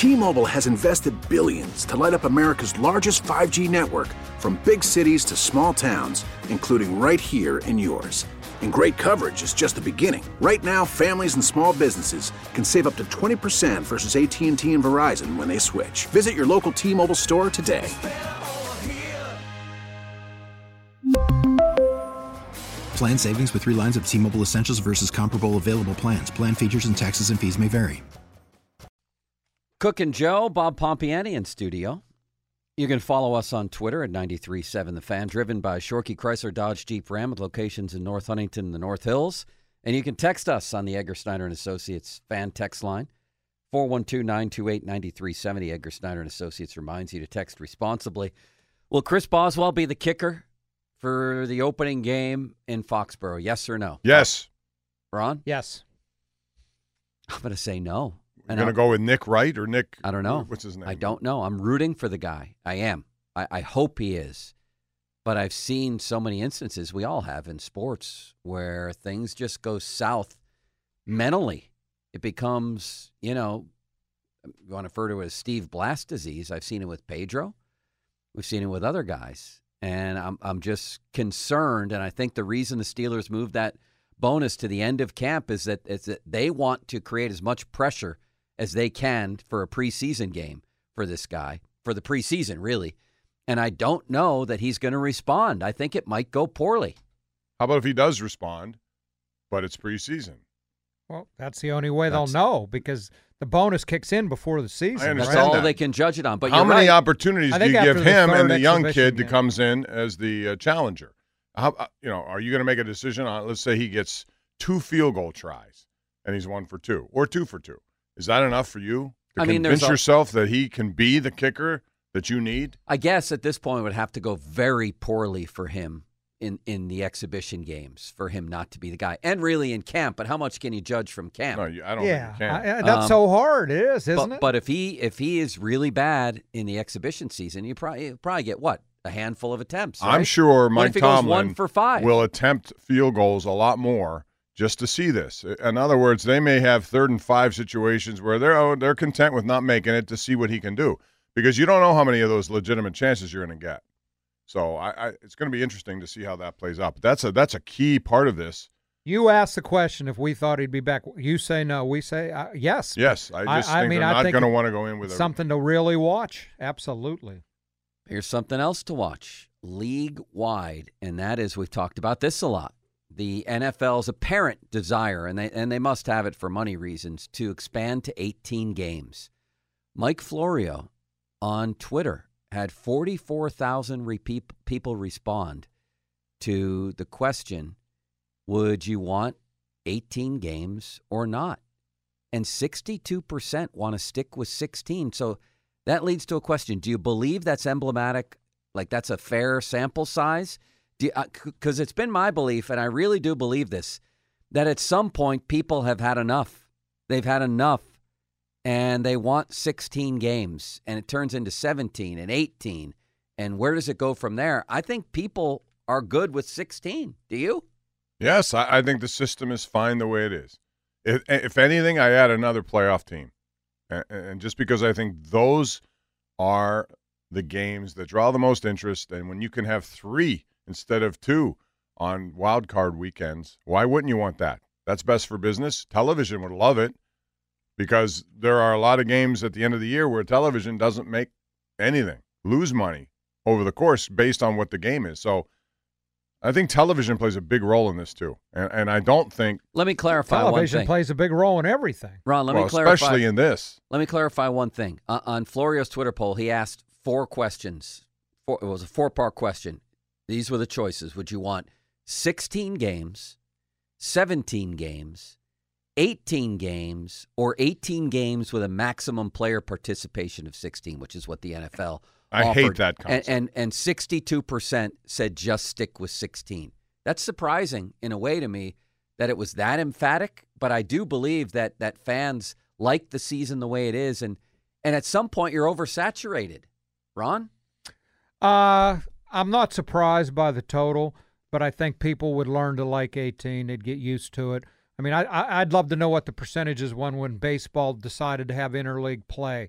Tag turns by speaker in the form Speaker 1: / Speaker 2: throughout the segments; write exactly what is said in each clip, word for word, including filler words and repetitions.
Speaker 1: T-Mobile has invested billions to light up America's largest five G network, from big cities to small towns, including right here in yours. And great coverage is just the beginning. Right now, families and small businesses can save up to twenty percent versus A T and T and Verizon when they switch. Visit your local T-Mobile store today.
Speaker 2: Plan savings with three lines of T-Mobile Essentials versus comparable available plans. Plan features and taxes and fees may vary.
Speaker 3: Cook and Joe, Bob Pompiani in studio. You can follow us on Twitter at ninety-three point seven The Fan, driven by Shorkey Chrysler Dodge Jeep Ram with locations in North Huntington and the North Hills. And you can text us on the Edgar Snyder and Associates fan text line, four one two, nine two eight, nine three seven zero. Edgar Snyder and Associates reminds you to text responsibly. Will Chris Boswell be the kicker for the opening game in Foxborough? Yes or no?
Speaker 4: Yes.
Speaker 3: Ron?
Speaker 5: Yes.
Speaker 3: I'm going to say no.
Speaker 4: You're going to go with Nick Wright or Nick?
Speaker 3: I don't know.
Speaker 4: What's his name?
Speaker 3: I don't know. I'm rooting for the guy. I am. I, I hope he is. But I've seen so many instances, we all have in sports, where things just go south mentally. It becomes, you know, you want to refer to it as Steve Blast disease. I've seen it with Pedro. We've seen it with other guys. And I'm I'm just concerned, and I think the reason the Steelers moved that bonus to the end of camp is that, is that they want to create as much pressure as they can for a preseason game for this guy, for the preseason, really. And I don't know that he's going to respond. I think it might go poorly.
Speaker 4: How about if he does respond, but it's preseason?
Speaker 5: Well, that's the only way
Speaker 3: That's-
Speaker 5: they'll know, because the bonus kicks in before the season.
Speaker 4: I understand
Speaker 3: That's all
Speaker 4: that.
Speaker 3: they can judge it on. But
Speaker 4: How
Speaker 3: you're
Speaker 4: many
Speaker 3: right.
Speaker 4: opportunities
Speaker 5: I
Speaker 4: do
Speaker 5: think
Speaker 4: you
Speaker 5: after
Speaker 4: give
Speaker 5: the
Speaker 4: him
Speaker 5: third
Speaker 4: and the young
Speaker 5: exhibition
Speaker 4: kid that
Speaker 5: game.
Speaker 4: comes in as the uh, challenger? How, uh, you know, are you going to make a decision on, let's say he gets two field goal tries and he's one for two or two for two. Is that enough for you to
Speaker 3: I mean,
Speaker 4: convince
Speaker 3: there's a-
Speaker 4: yourself that he can be the kicker that you need?
Speaker 3: I guess at this point it would have to go very poorly for him in, in the exhibition games for him not to be the guy. And really in camp, but how much can you judge from camp?
Speaker 4: No, you, I don't
Speaker 5: Yeah,
Speaker 4: think you can.
Speaker 5: I- I- that's
Speaker 3: Um,
Speaker 5: so hard. It is, isn't
Speaker 3: but,
Speaker 5: it?
Speaker 3: But if he if he is really bad in the exhibition season, you probably you probably get what? A handful of attempts.
Speaker 4: I'm
Speaker 3: right?
Speaker 4: sure
Speaker 3: What
Speaker 4: Mike
Speaker 3: if he goes
Speaker 4: Tomlin
Speaker 3: one for five?
Speaker 4: will attempt field goals a lot more just to see this. In other words, they may have third and five situations where they're oh, they're content with not making it to see what he can do, because you don't know how many of those legitimate chances you're going to get. So I, I, it's going to be interesting to see how that plays out. But that's a that's a key part of this.
Speaker 5: You asked the question if we thought he'd be back. You say no. We say uh, yes.
Speaker 4: Yes, I just
Speaker 5: I- I
Speaker 4: think
Speaker 5: mean,
Speaker 4: they're
Speaker 5: I
Speaker 4: not
Speaker 5: think
Speaker 4: going to want to go in with a,
Speaker 5: Something to really watch. Absolutely.
Speaker 3: Here's something else to watch league-wide, and that is, we've talked about this a lot, the N F L's apparent desire, and they and they must have it for money reasons, to expand to eighteen games. Mike Florio on Twitter had forty-four thousand repeat, people respond to the question, would you want eighteen games or not? And sixty-two percent want to stick with sixteen. So that leads to a question. Do you believe that's emblematic, like that's a fair sample size? Because uh, it's been my belief, and I really do believe this, that at some point people have had enough. They've had enough, and they want sixteen games, and it turns into seventeen and eighteen. And where does it go from there? I think people are good with sixteen. Do you?
Speaker 4: Yes, I, I think the system is fine the way it is. If, if anything, I add another playoff team. And, and just because I think those are the games that draw the most interest, and when you can have three instead of two on wild card weekends, why wouldn't you want that? That's best for business. Television would love it, because there are a lot of games at the end of the year where television doesn't make anything, lose money over the course based on what the game is. So I think television plays a big role in this too. And, and I don't think
Speaker 3: Let me clarify one
Speaker 5: Television
Speaker 3: thing.
Speaker 5: plays a big role in everything.
Speaker 3: Ron, let
Speaker 4: well,
Speaker 3: me clarify.
Speaker 4: especially in this.
Speaker 3: Let me clarify one thing. Uh, on Florio's Twitter poll, he asked four questions. Four, it was a four-part question. These were the choices. Would you want sixteen games, seventeen games, eighteen games, or eighteen games with a maximum player participation of sixteen, which is what the N F L
Speaker 4: I
Speaker 3: offered.
Speaker 4: hate that concept.
Speaker 3: And, and, and sixty-two percent said just stick with sixteen. That's surprising in a way to me that it was that emphatic, but I do believe that that fans like the season the way it is, and and at some point you're oversaturated. Ron?
Speaker 5: Uh, I'm not surprised by the total, but I think people would learn to like eighteen. They'd get used to it. I mean, I, I, I'd love to know what the percentage is when, when baseball decided to have interleague play.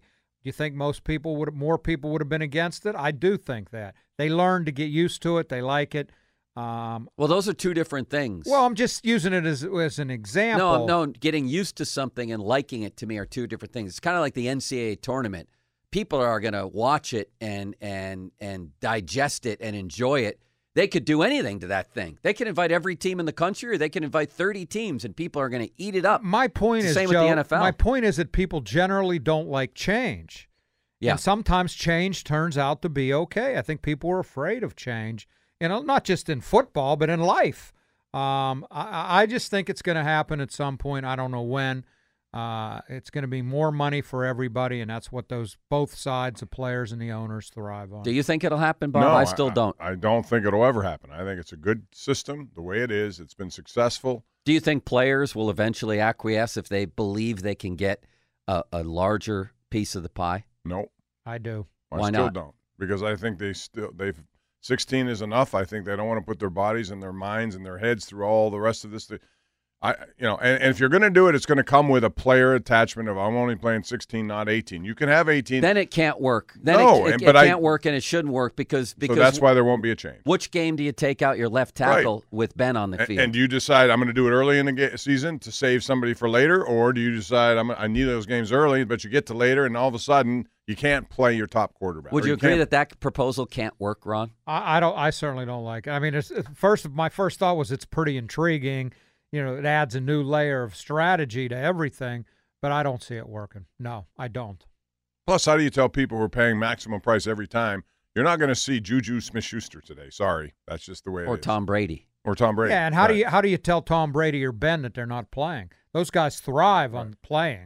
Speaker 5: Do you think most people would, more people would have been against it? I do think that. They learn to get used to it. They like it. Um,
Speaker 3: well, those are two different things.
Speaker 5: well, I'm just using it as as an example.
Speaker 3: No, no, getting used to something and liking it to me are two different things. It's kind of like the N C double A tournament. People are going to watch it and and and digest it and enjoy it. They could do anything to that thing. They can invite every team in the country, or they can invite thirty teams, and people are going to eat it up.
Speaker 5: My point is,
Speaker 3: same
Speaker 5: Joe,
Speaker 3: with the N F L.
Speaker 5: My point is that people generally don't like change.
Speaker 3: Yeah.
Speaker 5: And sometimes change turns out to be okay. I think people are afraid of change, you know, not just in football, but in life. Um, I, I just think it's going to happen at some point. I don't know when. Uh, it's going to be more money for everybody, and that's what those both sides, the players and the owners, thrive on.
Speaker 3: Do you think it'll happen, Bob?
Speaker 4: No,
Speaker 3: I still don't.
Speaker 4: I, I don't think it'll ever happen. I think it's a good system the way it is. It's been successful.
Speaker 3: Do you think players will eventually acquiesce if they believe they can get a, a larger piece of the pie?
Speaker 4: No.
Speaker 5: I do.
Speaker 4: I
Speaker 3: Why
Speaker 4: still
Speaker 3: not?
Speaker 4: don't. Because I think they still they've sixteen is enough. I think they don't want to put their bodies and their minds and their heads through all the rest of this. I, you know, and, and if you're going to do it, it's going to come with a player attachment of I'm only playing sixteen, not eighteen. You can have eighteen.
Speaker 3: Then it can't work. Then
Speaker 4: No,
Speaker 3: it, it,
Speaker 4: and-
Speaker 3: it
Speaker 4: but I-
Speaker 3: can't work, and it shouldn't work because because
Speaker 4: so that's why there won't be a change.
Speaker 3: which game do you take out your left tackle with Ben on the
Speaker 4: And,
Speaker 3: field?
Speaker 4: and do you decide I'm going to do it early in the ga- season to save somebody for later, or do you decide I'm, I need those games early, but you get to later and all of a sudden you can't play your top quarterback?
Speaker 3: Would
Speaker 4: or
Speaker 3: you agree
Speaker 4: can't-
Speaker 3: that that proposal can't work, Ron?
Speaker 5: I, I don't. I certainly don't like it. I mean, it's, it's first. My first thought was it's pretty intriguing. You know, it adds a new layer of strategy to everything, but I don't see it working. No, I don't.
Speaker 4: Plus, how do you tell people we're paying maximum price every time? You're not going to see Juju Smith-Schuster today. Sorry, that's just the way it
Speaker 3: Or
Speaker 4: is.
Speaker 3: Tom Brady?
Speaker 4: Or Tom Brady.
Speaker 5: Yeah, and how do
Speaker 4: Right.
Speaker 5: you how do you tell Tom Brady or Ben that they're not playing? Those guys thrive on playing.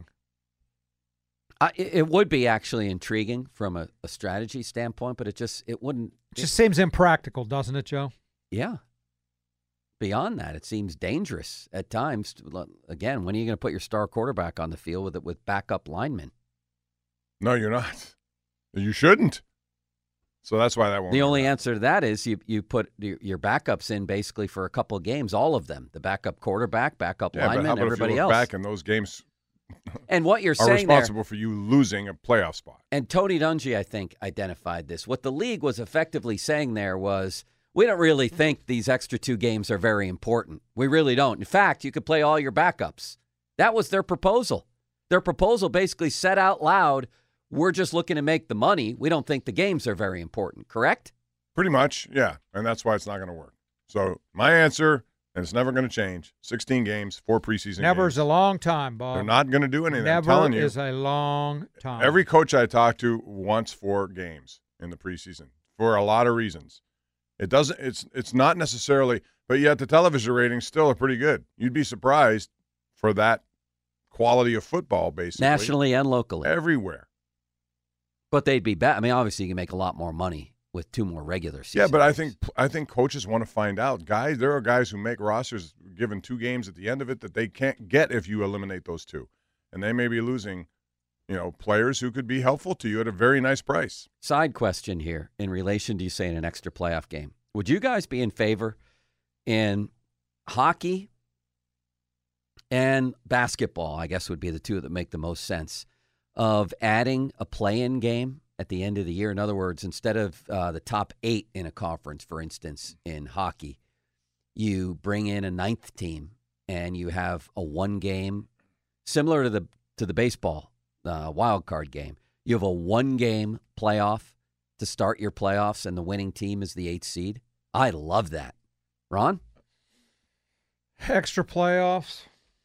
Speaker 3: I, it it would be actually intriguing from a, a strategy standpoint, but it just it wouldn't.
Speaker 5: It just seems impractical, doesn't it, Joe?
Speaker 3: Yeah. Beyond that, it seems dangerous at times. Again, when are you going to put your star quarterback on the field with with backup linemen?
Speaker 4: No, you're not. You shouldn't. So that's why that won't.
Speaker 3: The only
Speaker 4: happen.
Speaker 3: answer to that is you you put your, your backups in basically for a couple of games, all of them, the backup quarterback, backup
Speaker 4: Yeah, but how
Speaker 3: lineman,
Speaker 4: about if
Speaker 3: everybody
Speaker 4: you look
Speaker 3: else.
Speaker 4: back in those games
Speaker 3: And what you're
Speaker 4: are
Speaker 3: saying there,
Speaker 4: responsible for you losing a playoff spot.
Speaker 3: and Tony Dungy, I think, identified this. What the league was effectively saying there was, we don't really think these extra two games are very important. We really don't. In fact, you could play all your backups. That was their proposal. Their proposal basically said out loud, we're just looking to make the money. We don't think the games are very important, correct?
Speaker 4: Pretty much, yeah. And that's why it's not going to work. So my answer, and it's never going to change, sixteen games, four preseason
Speaker 5: Never
Speaker 4: games.
Speaker 5: is a long time, Bob.
Speaker 4: They're not going to do anything.
Speaker 5: Never
Speaker 4: I'm telling you.
Speaker 5: is a long time.
Speaker 4: Every coach I talk to wants four games in the preseason for a lot of reasons. It doesn't. It's it's not necessarily, but yet the television ratings still are pretty good. You'd be surprised for that quality of football, basically,
Speaker 3: Nationally and locally.
Speaker 4: everywhere.
Speaker 3: But they'd be bad. I mean, obviously, you can make a lot more money with two more regular season
Speaker 4: Yeah, but I
Speaker 3: games.
Speaker 4: think I think coaches want to find out. Guys, there are guys who make rosters given two games at the end of it that they can't get if you eliminate those two, and they may be losing, you know, players who could be helpful to you at a very nice price.
Speaker 3: Side question here in relation to you saying an extra playoff game. Would you guys be in favor in hockey and basketball, I guess would be the two that make the most sense, of adding a play-in game at the end of the year? In other words, instead of uh, the top eight in a conference, for instance, in hockey, you bring in a ninth team and you have a one game, similar to the to the baseball uh, wild card game. You have a one game playoff to start your playoffs, and the winning team is the eighth seed. I love that. Ron?
Speaker 5: Extra playoffs.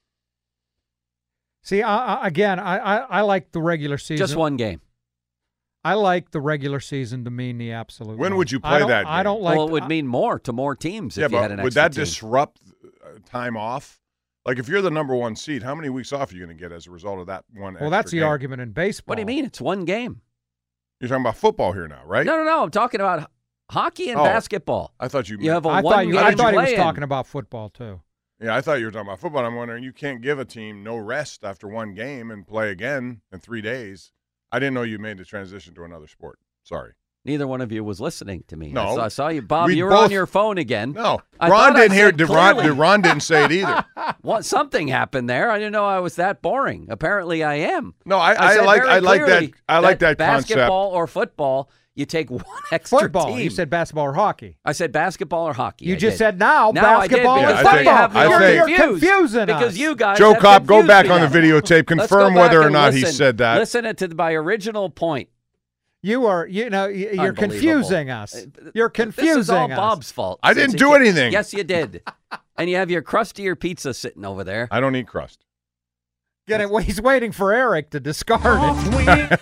Speaker 5: See, I, I, again, I, I, I like the regular season.
Speaker 3: Just one game.
Speaker 5: I like the regular season to mean the absolute.
Speaker 4: When
Speaker 5: one.
Speaker 4: would you
Speaker 5: I
Speaker 4: play
Speaker 5: don't-
Speaker 4: that
Speaker 5: I
Speaker 4: game?
Speaker 5: don't like.
Speaker 3: well, it would mean more to more teams
Speaker 4: yeah,
Speaker 3: if you had
Speaker 4: but
Speaker 3: an
Speaker 4: would
Speaker 3: extra
Speaker 4: that
Speaker 3: team.
Speaker 4: disrupt uh, time off? Like if you're the number one seed, how many weeks off are you going to get as a result of that one?
Speaker 5: well, that's the
Speaker 4: game?
Speaker 5: argument in baseball.
Speaker 3: What do you mean? It's one game.
Speaker 4: You're talking about football here now, right?
Speaker 3: No, no, no. I'm talking about hockey and
Speaker 4: Oh.
Speaker 3: basketball.
Speaker 4: I thought you.
Speaker 3: You have a
Speaker 5: I
Speaker 3: one
Speaker 5: thought you.
Speaker 3: game
Speaker 5: I thought he was
Speaker 3: play-in.
Speaker 5: talking about football too.
Speaker 4: Yeah, I thought you were talking about football. I'm wondering, you can't give a team no rest after one game and play again in three days. I didn't know you made the transition to another sport. Sorry.
Speaker 3: Neither one of you was listening to me.
Speaker 4: No.
Speaker 3: I saw, I saw you, Bob.
Speaker 4: We
Speaker 3: you were
Speaker 4: both-
Speaker 3: on your phone again.
Speaker 4: No,
Speaker 3: I
Speaker 4: Ron
Speaker 3: thought I
Speaker 4: didn't hear.
Speaker 3: said
Speaker 4: Did Ron,
Speaker 3: clearly.
Speaker 4: did Ron didn't say it either.
Speaker 3: What, something happened there. I didn't know I was that boring. Apparently, I am.
Speaker 4: No, I,
Speaker 3: I,
Speaker 4: I,
Speaker 3: said
Speaker 4: like
Speaker 3: very
Speaker 4: I like that
Speaker 3: clearly
Speaker 4: I like that, concept.
Speaker 3: basketball or football, you take one extra
Speaker 5: Football.
Speaker 3: team.
Speaker 5: You said basketball or hockey.
Speaker 3: I said basketball or hockey.
Speaker 5: You
Speaker 3: I
Speaker 5: just
Speaker 3: did.
Speaker 5: said now,
Speaker 3: Now I did,
Speaker 5: basketball
Speaker 3: because
Speaker 5: and
Speaker 4: Yeah, I think-
Speaker 5: football.
Speaker 3: you have me
Speaker 4: I
Speaker 3: all
Speaker 4: think-
Speaker 5: You're
Speaker 3: confused
Speaker 5: confusing
Speaker 3: because
Speaker 5: us.
Speaker 3: you guys
Speaker 4: Joe
Speaker 3: have
Speaker 4: Cobb, go
Speaker 3: confused
Speaker 4: back
Speaker 3: me
Speaker 4: on the
Speaker 3: now.
Speaker 4: videotape.
Speaker 3: Let's
Speaker 4: Confirm
Speaker 3: go
Speaker 4: whether
Speaker 3: back
Speaker 4: or
Speaker 3: and
Speaker 4: not he
Speaker 3: listen.
Speaker 4: said that.
Speaker 3: Listen to my original point.
Speaker 5: You are, you know, y- you're
Speaker 3: Unbelievable.
Speaker 5: confusing us. You're confusing
Speaker 3: This is all
Speaker 5: us.
Speaker 3: Bob's fault.
Speaker 4: I
Speaker 3: since
Speaker 4: didn't
Speaker 3: he
Speaker 4: do
Speaker 3: can't-
Speaker 4: anything.
Speaker 3: Yes, you did. And you have your crustier pizza sitting over there.
Speaker 4: I don't eat crust.
Speaker 5: Get it? Well, he's waiting for Eric to discard it.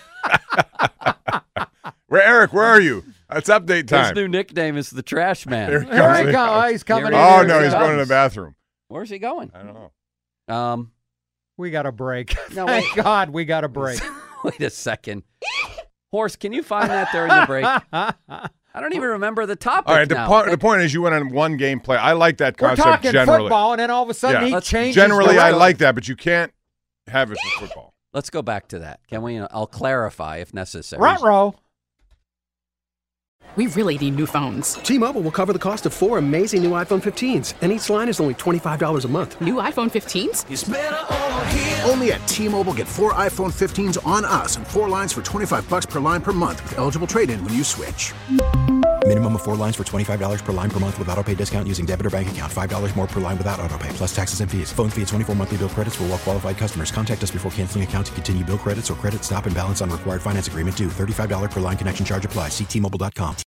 Speaker 4: Where Eric? Where are you? It's update
Speaker 3: His
Speaker 4: time.
Speaker 3: new nickname is the Trash Man.
Speaker 4: Here he
Speaker 5: Here he
Speaker 4: comes.
Speaker 5: goes. He's coming
Speaker 3: Here
Speaker 5: in.
Speaker 3: he
Speaker 4: Oh
Speaker 5: Here
Speaker 4: no,
Speaker 5: he
Speaker 4: he's going to
Speaker 5: comes.
Speaker 4: the bathroom.
Speaker 3: Where's he going?
Speaker 4: I don't know.
Speaker 3: Um,
Speaker 5: We got a break.
Speaker 3: No,
Speaker 5: Thank
Speaker 3: wait.
Speaker 5: God we got a break.
Speaker 3: wait a second. Horse, can you find that during the break? I don't even remember the topic
Speaker 4: All right. The,
Speaker 3: now.
Speaker 4: po- the point is, you went on one game play. I like that
Speaker 5: We're
Speaker 4: concept
Speaker 5: talking
Speaker 4: generally.
Speaker 5: football, and then all of a sudden
Speaker 4: Yeah.
Speaker 5: he
Speaker 3: Let's-
Speaker 5: changes.
Speaker 4: Generally,
Speaker 5: the
Speaker 4: I
Speaker 5: route.
Speaker 4: like that, but you can't have it for football.
Speaker 3: Let's go back to that. Can we? I'll clarify if necessary.
Speaker 5: Ruh-roh.
Speaker 6: We really need new phones.
Speaker 7: T-Mobile will cover the cost of four amazing new iPhone fifteens, and each line is only twenty-five dollars a month.
Speaker 6: New iPhone fifteens?
Speaker 1: Only at T-Mobile, get four iPhone fifteens on us and four lines for twenty-five bucks per line per month with eligible trade-in when you switch.
Speaker 2: Minimum of four lines for twenty-five dollars per line per month with autopay discount using debit or bank account. five dollars more per line without autopay, plus taxes and fees. Phone fee at twenty-four monthly bill credits for well-qualified customers. Contact us before canceling account to continue bill credits or credit stop and balance on required finance agreement due. thirty-five dollars per line connection charge applies. See T Mobile dot com.